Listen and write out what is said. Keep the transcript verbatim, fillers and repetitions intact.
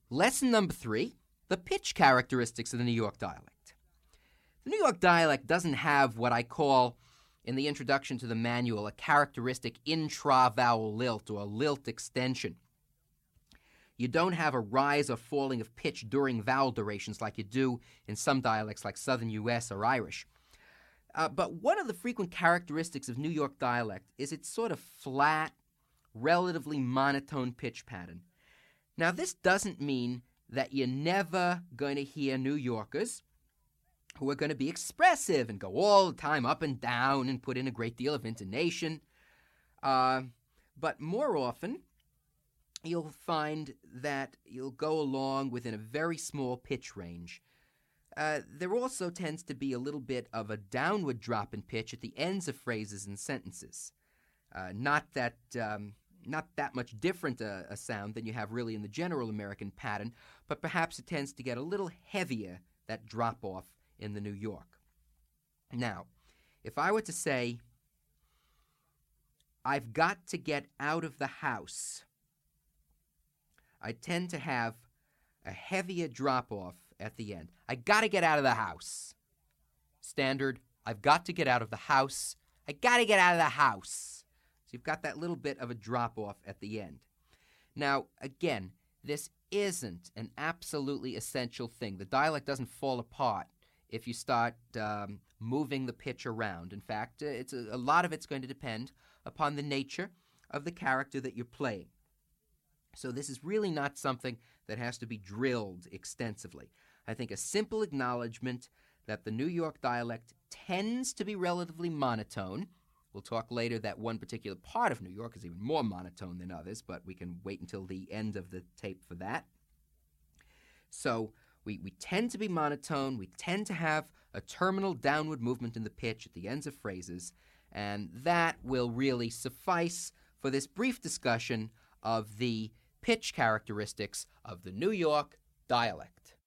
Lesson number three, the pitch characteristics of the New York dialect. The New York dialect doesn't have what I call, in the introduction to the manual, a characteristic intravowel lilt or lilt extension. You don't have a rise or falling of pitch during vowel durations like you do in some dialects like Southern U S or Irish. Uh, but one of the frequent characteristics of New York dialect is its sort of flat, relatively monotone pitch pattern. Now, this doesn't mean that you're never going to hear New Yorkers who are going to be expressive and go all the time up and down and put in a great deal of intonation. Uh, but more often, you'll find that you'll go along within a very small pitch range. Uh, there also tends to be a little bit of a downward drop in pitch at the ends of phrases and sentences. Uh, not that um, not that much different a, a sound than you have really in the general American pattern, but perhaps it tends to get a little heavier, that drop-off in the New York. Now, if I were to say, I've got to get out of the house, I tend to have a heavier drop-off at the end. I got to get out of the house. Standard, I've got to get out of the house. I got to get out of the house. So you've got that little bit of a drop-off at the end. Now, again, this isn't an absolutely essential thing. The dialect doesn't fall apart if you start um, moving the pitch around. In fact, uh, it's a, a lot of it's going to depend upon the nature of the character that you're playing. So this is really not something that has to be drilled extensively. I think a simple acknowledgement that the New York dialect tends to be relatively monotone. We'll talk later that one particular part of New York is even more monotone than others, but we can wait until the end of the tape for that. So we, we tend to be monotone. We tend to have a terminal downward movement in the pitch at the ends of phrases, and that will really suffice for this brief discussion of the pitch characteristics of the New York dialect.